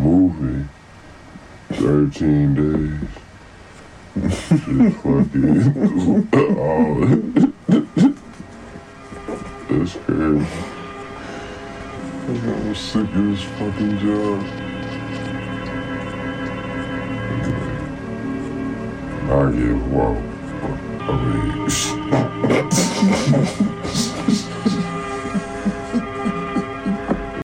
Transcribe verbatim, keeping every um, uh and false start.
movie, thirteen days. Just fucking oh, that's crazy. I'm sick of this fucking job. I get whoa. I mean